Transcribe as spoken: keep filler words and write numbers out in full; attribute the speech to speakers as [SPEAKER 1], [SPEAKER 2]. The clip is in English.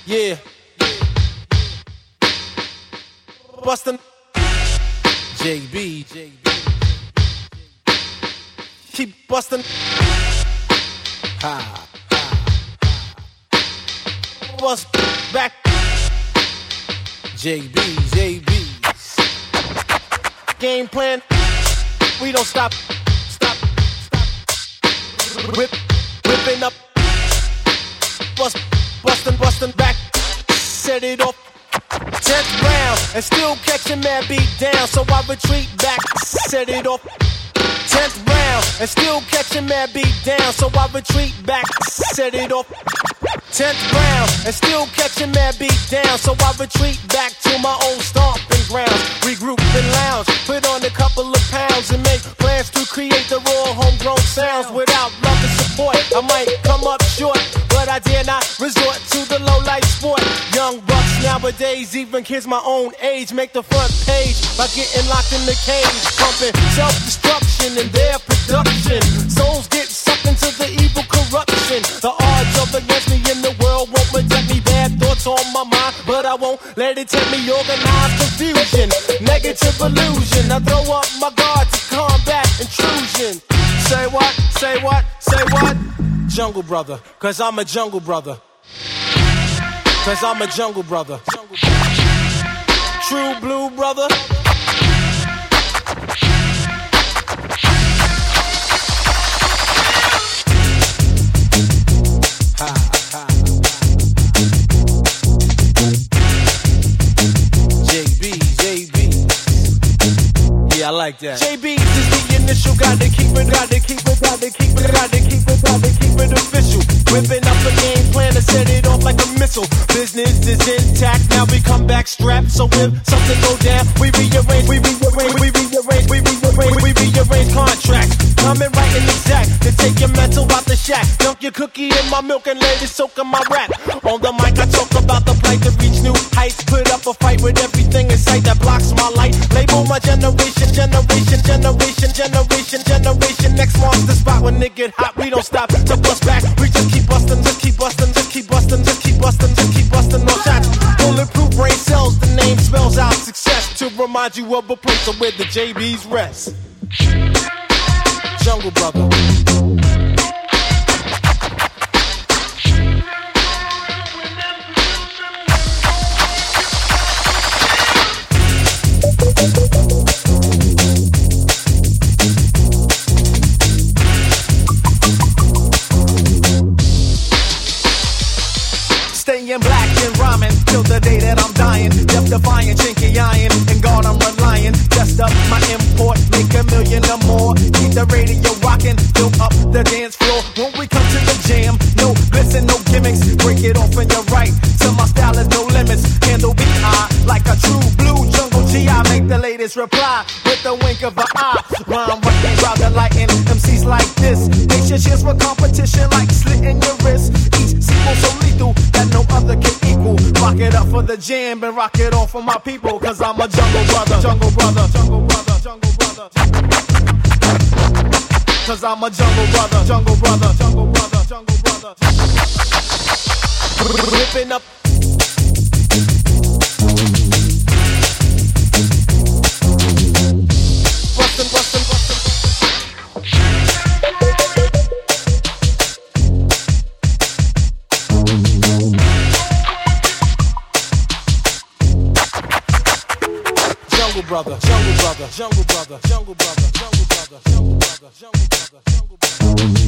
[SPEAKER 1] Yeah. Bustin'. J B. Keep bustin'. Ha. Ha. Bust back. J B, J B. Game plan. We don't stop. Stop. Stop. Whip. Whipping up. Bust. Bustin', bustin' back. Set it off. Tenth round. And still catching mad beat down. So I retreat back. Set it off. Tenth round. And still catching mad beat down. So I retreat back. Set it off. Tenth round, and still catching mad beat down. So I retreat back to my old stomping grounds. Regroup and lounge, put on a couple of pounds, and make plans to create the raw homegrown sounds. Without love and support, I might come up short, but I dare not resort to the low life sport. Young bucks nowadays, even kids my own age, make the front page by getting locked in the cage, pumping self-destruction in their production. Souls get sucked into the evil corruption. The odds of against me in the world won't protect me. Bad thoughts on my mind, but I won't let it take me. Organized confusion, negative illusion. I throw up my guard to combat intrusion. Say what? Say what? Say what? Jungle brother, cause I'm a jungle brother. Cause I'm a jungle brother. True blue brother. I like that. J B is the initial, gotta keep it, gotta keep it, gotta keep it, gotta keep it, gotta keep it official. Whipping up a game plan to set it off like a missile. Business is intact, now we come back strapped. So if something go down, we rearrange, we rearrange, we rearrange, we rearrange, we rearrange contracts. Coming right and exact to take your mental out the shack. Dunk your cookie in my milk and let it soak in my rap. On the mic I talk about the plight to reach new heights. Put up a fight with everything in sight that blocks my light. Label my generation. Generation, generation, generation, generation. Next monster spot when it get hot, we don't stop to bust back. We just keep bustin', just keep bustin', just keep bustin', just keep bustin', just keep bustin'. No shots. Bulletproof brain cells, the name spells out success. To remind you of a place where the J B's rest. Jungle brother.
[SPEAKER 2] Staying black and rhyming till the day that I'm dying. Death defying, chinky iron, and God I'm relying. Just up my import, make a million or more. Keep the radio rocking, fill up the dance floor. When we come to the jam, no glisten, no gimmicks. Break it off and you're right, till my style is no limits. Handle B I like a true blue jungle G I. Make the latest reply with the wink of an eye. Rhyme right rather lighten M Cs like this. Make your cheers for competition like slitting your wrist. Each sequel so lethal that no other can equal. Rock it up for the jam and rock it off for my people. Cause I'm a jungle brother, jungle brother, jungle brother, jungle brother. Cause I'm a jungle brother, jungle brother, jungle brother, jungle brother.
[SPEAKER 1] Whipping up. Bustin', bustin', bustin'. Jungle brother, jungle brother, jungle brother, jungle brother, jungle brother, jungle brother, jungle brother, jungle brother.